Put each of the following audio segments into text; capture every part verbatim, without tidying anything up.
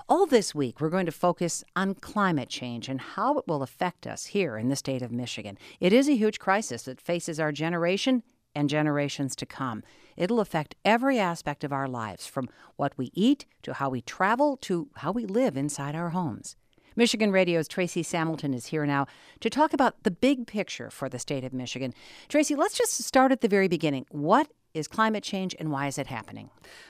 All this week, we're going to focus on climate change and how it will affect us here in the state of Michigan. It is a huge crisis that faces our generation and generations to come. It'll affect every aspect of our lives, from what we eat to how we travel to how we live inside our homes. Michigan Radio's Tracy Samilton is here now to talk about the big picture for the state of Michigan. Tracy, let's just start at the very beginning. What is climate change and why is it happening?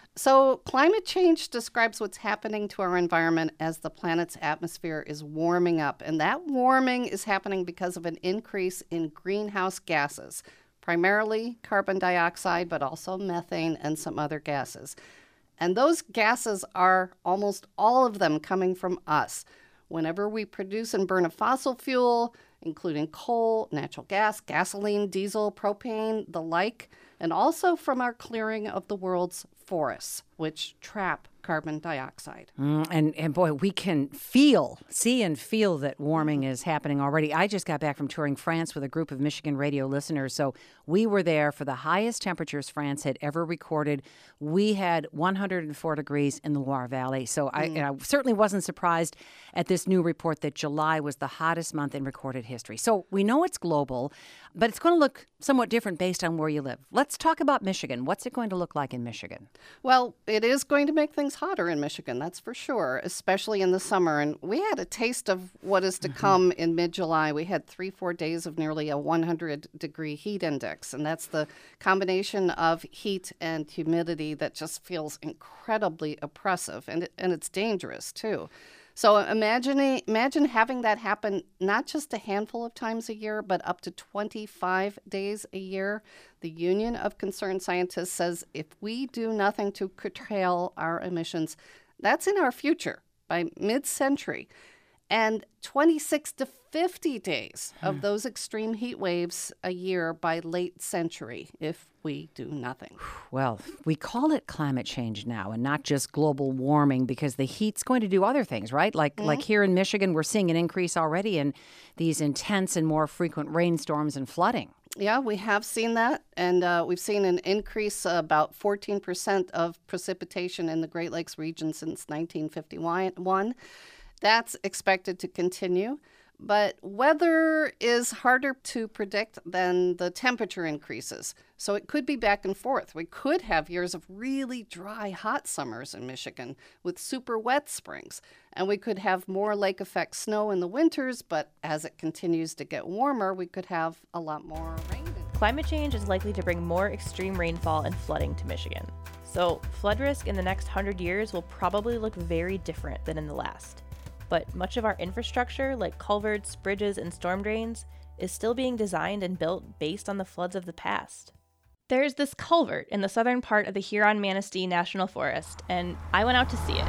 So climate change describes what's happening to our environment as the planet's atmosphere is warming up. And that warming is happening because of an increase in greenhouse gases, primarily carbon dioxide, but also methane and some other gases. And those gases are almost all of them coming from us. Whenever we produce and burn a fossil fuel, including coal, natural gas, gasoline, diesel, propane, the like, and also from our clearing of the world's forests, which trap carbon dioxide. Mm, and, and boy, we can feel, see and feel that warming is happening already. I just got back from touring France with a group of Michigan radio listeners, so we were there for the highest temperatures France had ever recorded. We had one hundred four degrees in the Loire Valley, so I, mm. I certainly wasn't surprised at this new report that July was the hottest month in recorded history. So we know it's global, but it's going to look somewhat different based on where you live. Let's talk about Michigan. What's it going to look like in Michigan? Well, it is going to make things hotter in Michigan, that's for sure, especially in the summer. And we had a taste of what is to mm-hmm. come in mid-July. We had three, four days of nearly a one hundred degree heat index. And that's the combination of heat and humidity that just feels incredibly oppressive. And, it, and it's dangerous, too. So imagine, imagine having that happen not just a handful of times a year, but up to twenty-five days a year. The Union of Concerned Scientists says if we do nothing to curtail our emissions, that's in our future by mid-century. And twenty-six to fifty days of those extreme heat waves a year by late century if we do nothing. Well, we call it climate change now and not just global warming because the heat's going to do other things, right? Like mm-hmm. like here in Michigan, we're seeing an increase already in these intense and more frequent rainstorms and flooding. Yeah, we have seen that, and uh, we've seen an increase uh, about fourteen percent of precipitation in the Great Lakes region since nineteen fifty-one. That's expected to continue, but weather is harder to predict than the temperature increases, so it could be back and forth. We could have years of really dry, hot summers in Michigan with super wet springs, and we could have more lake effect snow in the winters, but as it continues to get warmer, we could have a lot more rain. Climate change is likely to bring more extreme rainfall and flooding to Michigan, so flood risk in the next one hundred years will probably look very different than in the last. But much of our infrastructure, like culverts, bridges, and storm drains, is still being designed and built based on the floods of the past. There's this culvert in the southern part of the Huron-Manistee National Forest, and I went out to see it.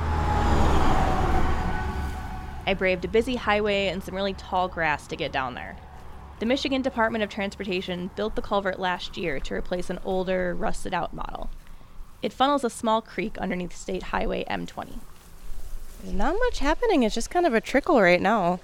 I braved a busy highway and some really tall grass to get down there. The Michigan Department of Transportation built the culvert last year to replace an older, rusted-out model. It funnels a small creek underneath State Highway M twenty. There's not much happening. It's just kind of a trickle right now.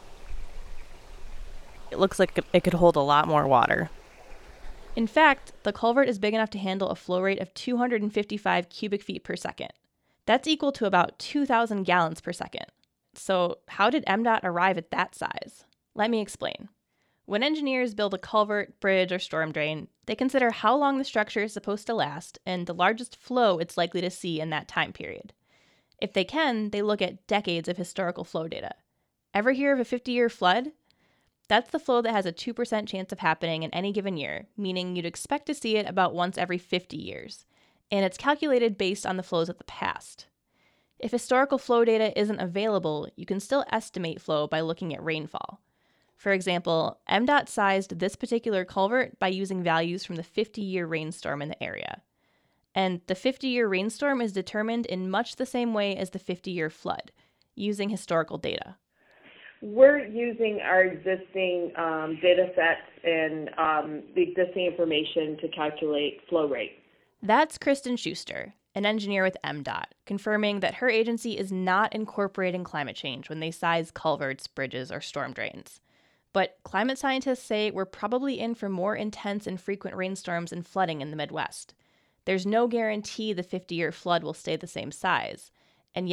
It looks like it could hold a lot more water. In fact, the culvert is big enough to handle a flow rate of two hundred fifty-five cubic feet per second. That's equal to about two thousand gallons per second. So how did M DOT arrive at that size? Let me explain. When engineers build a culvert, bridge, or storm drain, they consider how long the structure is supposed to last and the largest flow it's likely to see in that time period. If they can, they look at decades of historical flow data. Ever hear of a fifty-year flood? That's the flow that has a two percent chance of happening in any given year, meaning you'd expect to see it about once every fifty years. And it's calculated based on the flows of the past. If historical flow data isn't available, you can still estimate flow by looking at rainfall. For example, M DOT sized this particular culvert by using values from the fifty-year rainstorm in the area. And the fifty-year rainstorm is determined in much the same way as the fifty-year flood, using historical data. We're using our existing um, data sets and um, the existing information to calculate flow rate. That's Kristen Schuster, an engineer with M DOT, confirming that her agency is not incorporating climate change when they size culverts, bridges, or storm drains. But climate scientists say we're probably in for more intense and frequent rainstorms and flooding in the Midwest. There's no guarantee the fifty-year flood will stay the same size, and yet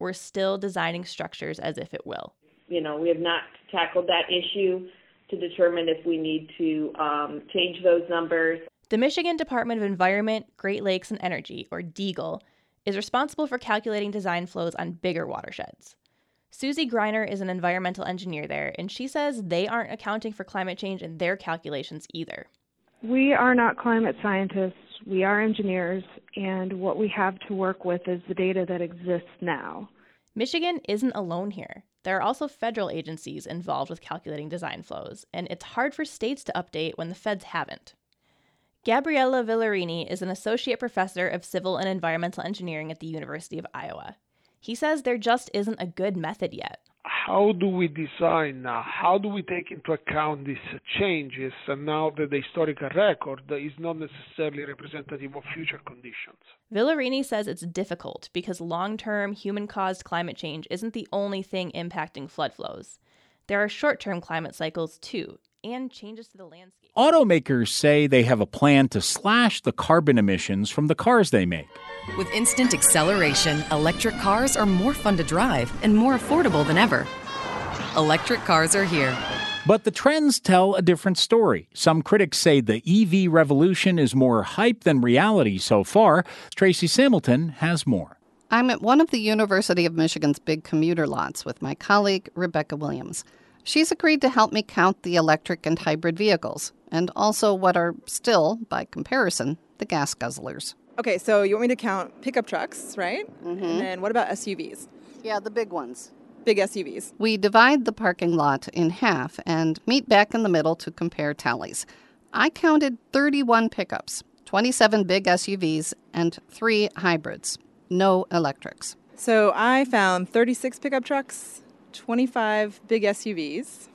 we're still designing structures as if it will. You know, we have not tackled that issue to determine if we need to um, change those numbers. The Michigan Department of Environment, Great Lakes, and Energy, or DEGLE, is responsible for calculating design flows on bigger watersheds. Susie Greiner is an environmental engineer there, and she says they aren't accounting for climate change in their calculations either. We are not climate scientists. We are engineers, and what we have to work with is the data that exists now. Michigan isn't alone here. There are also federal agencies involved with calculating design flows, and it's hard for states to update when the feds haven't. Gabriella Villarini is an associate professor of civil and environmental engineering at the University of Iowa. He says there just isn't a good method yet. How do we design now? How do we take into account these changes? And now that the historical record is not necessarily representative of future conditions. Villarini says it's difficult because long-term human-caused climate change isn't the only thing impacting flood flows. There are short-term climate cycles too, and changes to the landscape. Automakers say they have a plan to slash the carbon emissions from the cars they make. With instant acceleration, electric cars are more fun to drive and more affordable than ever. Electric cars are here. But the trends tell a different story. Some critics say the E V revolution is more hype than reality so far. Tracy Samilton has more. I'm at one of the University of Michigan's big commuter lots with my colleague, Rebecca Williams. She's agreed to help me count the electric and hybrid vehicles, and also what are still, by comparison, the gas guzzlers. Okay, so you want me to count pickup trucks, right? Mm-hmm. And then what about S U Vs? Yeah, the big ones. Big S U Vs. We divide the parking lot in half and meet back in the middle to compare tallies. I counted thirty-one pickups, twenty-seven big S U Vs, and three hybrids. No electrics. So I found thirty-six pickup trucks, twenty-five big S U Vs,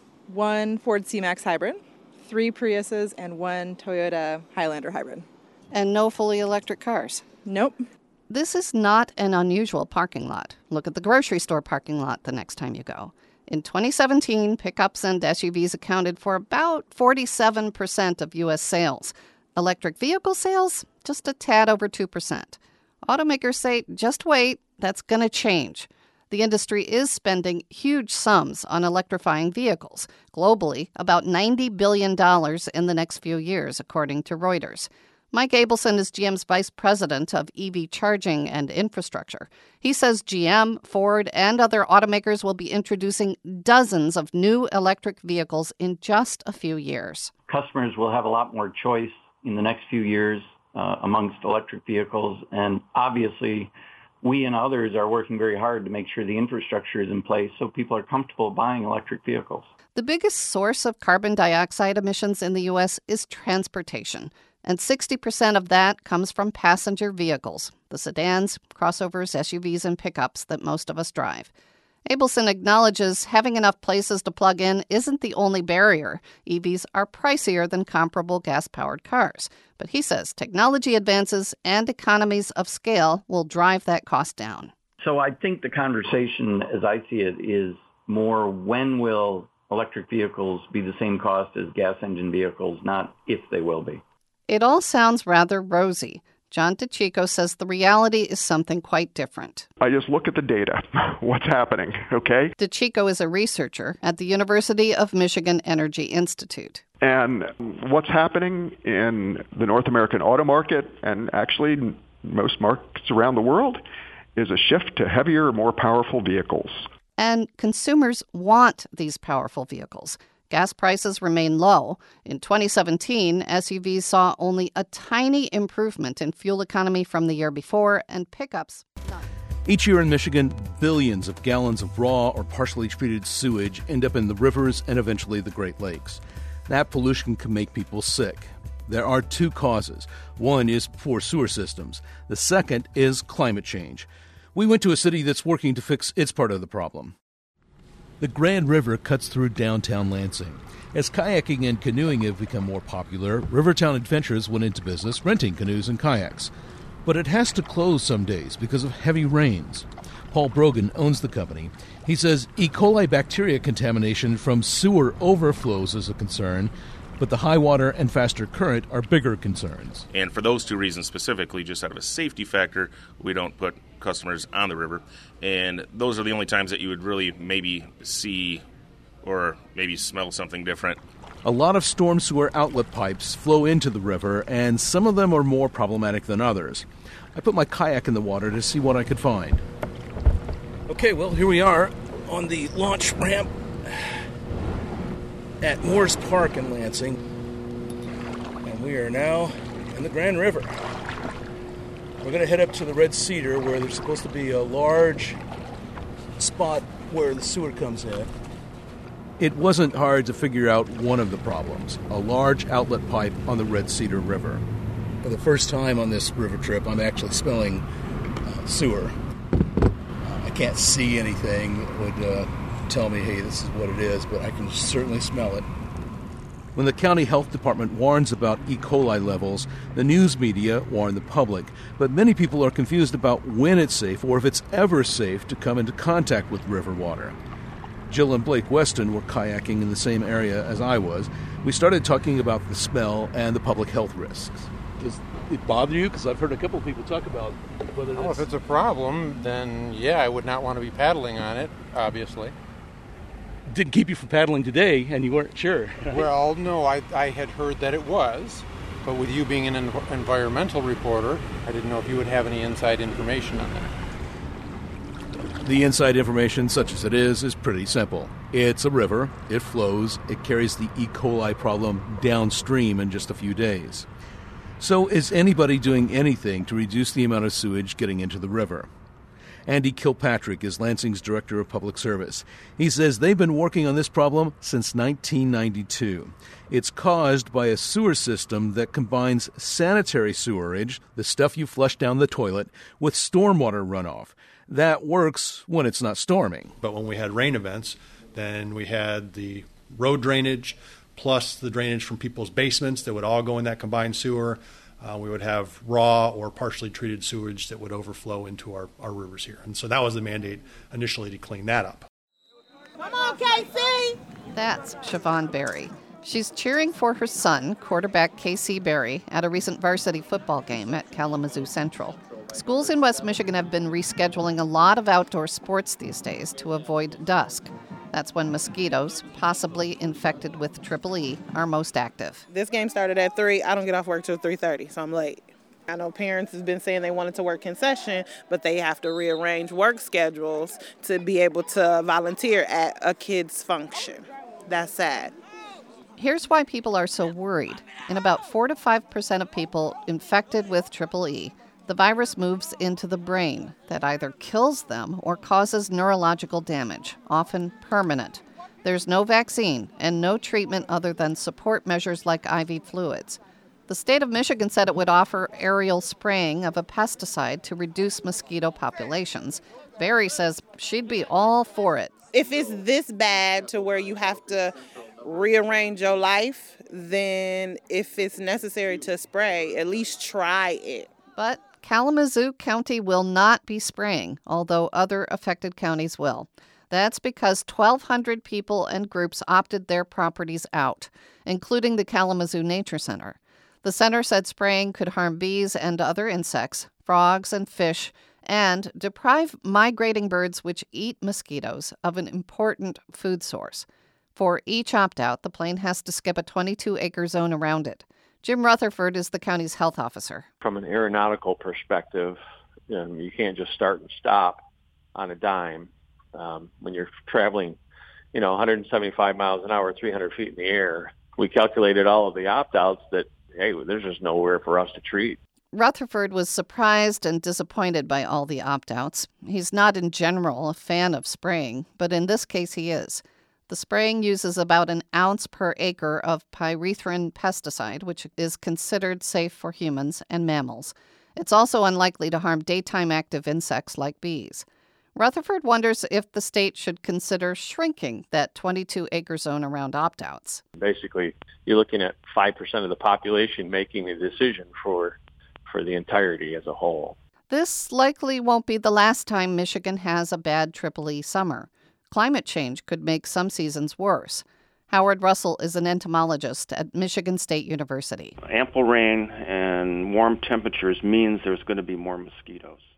one Ford C-Max hybrid, three Priuses, and one Toyota Highlander hybrid. And no fully electric cars? Nope. This is not an unusual parking lot. Look at the grocery store parking lot the next time you go. In twenty seventeen, pickups and S U Vs accounted for about forty-seven percent of U S sales. Electric vehicle sales, just a tad over two percent. Automakers say, just wait, that's going to change. The industry is spending huge sums on electrifying vehicles. Globally, about ninety billion dollars in the next few years, according to Reuters. Mike Abelson is G M's vice president of E V charging and infrastructure. He says G M, Ford, and other automakers will be introducing dozens of new electric vehicles in just a few years. Customers will have a lot more choice in the next few years uh, amongst electric vehicles, and obviously we and others are working very hard to make sure the infrastructure is in place so people are comfortable buying electric vehicles. The biggest source of carbon dioxide emissions in the U S is transportation, and sixty percent of that comes from passenger vehicles, the sedans, crossovers, S U Vs, and pickups that most of us drive. Abelson acknowledges having enough places to plug in isn't the only barrier. E Vs are pricier than comparable gas-powered cars. But he says technology advances and economies of scale will drive that cost down. So I think the conversation, as I see it, is more when will electric vehicles be the same cost as gas engine vehicles, not if they will be. It all sounds rather rosy. John DeChico says the reality is something quite different. I just look at the data. What's happening, okay? DeChico is a researcher at the University of Michigan Energy Institute. And what's happening in the North American auto market, and actually most markets around the world, is a shift to heavier, more powerful vehicles. And consumers want these powerful vehicles. Gas prices remain low. In twenty seventeen, S U Vs saw only a tiny improvement in fuel economy from the year before, and pickups, none. Each year in Michigan, billions of gallons of raw or partially treated sewage end up in the rivers and eventually the Great Lakes. That pollution can make people sick. There are two causes. One is poor sewer systems. The second is climate change. We went to a city that's working to fix its part of the problem. The Grand River cuts through downtown Lansing. As kayaking and canoeing have become more popular, Rivertown Adventures went into business renting canoes and kayaks. But it has to close some days because of heavy rains. Paul Brogan owns the company. He says E. coli bacteria contamination from sewer overflows is a concern, but the high water and faster current are bigger concerns. And for those two reasons specifically, just out of a safety factor, we don't put customers on the river, and those are the only times that you would really maybe see or maybe smell something different. A lot of storm sewer outlet pipes flow into the river, and some of them are more problematic than others. I put my kayak in the water to see what I could find. Okay, well, here we are on the launch ramp at Moores Park in Lansing, and we are now in the Grand River. We're going to head up to the Red Cedar, where there's supposed to be a large spot where the sewer comes in. It wasn't hard to figure out one of the problems, a large outlet pipe on the Red Cedar River. For the first time on this river trip, I'm actually smelling uh, sewer. Uh, I can't see anything that would uh, tell me, hey, this is what it is, but I can certainly smell it. When the county health department warns about E. coli levels, the news media warn the public. But many people are confused about when it's safe or if it's ever safe to come into contact with river water. Jill and Blake Weston were kayaking in the same area as I was. We started talking about the smell and the public health risks. Does it bother you? Because I've heard a couple of people talk about whether well, if it's a problem, then yeah, I would not want to be paddling on it, obviously. Didn't keep you from paddling today, and you weren't sure. Right? Well, no, I, I had heard that it was, but with you being an env- environmental reporter, I didn't know if you would have any inside information on that. The inside information, such as it is, is pretty simple. It's a river, it flows, it carries the E. coli problem downstream in just a few days. So is anybody doing anything to reduce the amount of sewage getting into the river? Andy Kilpatrick is Lansing's Director of Public Service. He says they've been working on this problem since nineteen ninety-two. It's caused by a sewer system that combines sanitary sewerage, the stuff you flush down the toilet, with stormwater runoff. That works when it's not storming. But when we had rain events, then we had the road drainage plus the drainage from people's basements that would all go in that combined sewer. Uh, we would have raw or partially treated sewage that would overflow into our, our rivers here. And so that was the mandate initially to clean that up. Come on, K C! That's Siobhan Berry. She's cheering for her son, quarterback K C Berry, at a recent varsity football game at Kalamazoo Central. Schools in West Michigan have been rescheduling a lot of outdoor sports these days to avoid dusk. That's when mosquitoes, possibly infected with triple E, are most active. This game started at three. I don't get off work till three thirty, so I'm late. I know parents have been saying they wanted to work concession, but they have to rearrange work schedules to be able to volunteer at a kid's function. That's sad. Here's why people are so worried. In about four to five percent of people infected with triple E, the virus moves into the brain that either kills them or causes neurological damage, often permanent. There's no vaccine and no treatment other than support measures like I V fluids. The state of Michigan said it would offer aerial spraying of a pesticide to reduce mosquito populations. Berry says she'd be all for it. If it's this bad to where you have to rearrange your life, then if it's necessary to spray, at least try it. But Kalamazoo County will not be spraying, although other affected counties will. That's because twelve hundred people and groups opted their properties out, including the Kalamazoo Nature Center. The center said spraying could harm bees and other insects, frogs and fish, and deprive migrating birds which eat mosquitoes of an important food source. For each opt-out, the plane has to skip a twenty-two acre zone around it. Jim Rutherford is the county's health officer. From an aeronautical perspective, you know, you can't just start and stop on a dime. Um, when you're traveling, you know, one hundred seventy-five miles an hour, three hundred feet in the air, we calculated all of the opt-outs that, hey, there's just nowhere for us to treat. Rutherford was surprised and disappointed by all the opt-outs. He's not in general a fan of spraying, but in this case he is. The spraying uses about an ounce per acre of pyrethrin pesticide, which is considered safe for humans and mammals. It's also unlikely to harm daytime active insects like bees. Rutherford wonders if the state should consider shrinking that twenty-two acre zone around opt-outs. Basically, you're looking at five percent of the population making a decision for, for the entirety as a whole. This likely won't be the last time Michigan has a bad triple E summer. Climate change could make some seasons worse. Howard Russell is an entomologist at Michigan State University. Ample rain and warm temperatures means there's going to be more mosquitoes.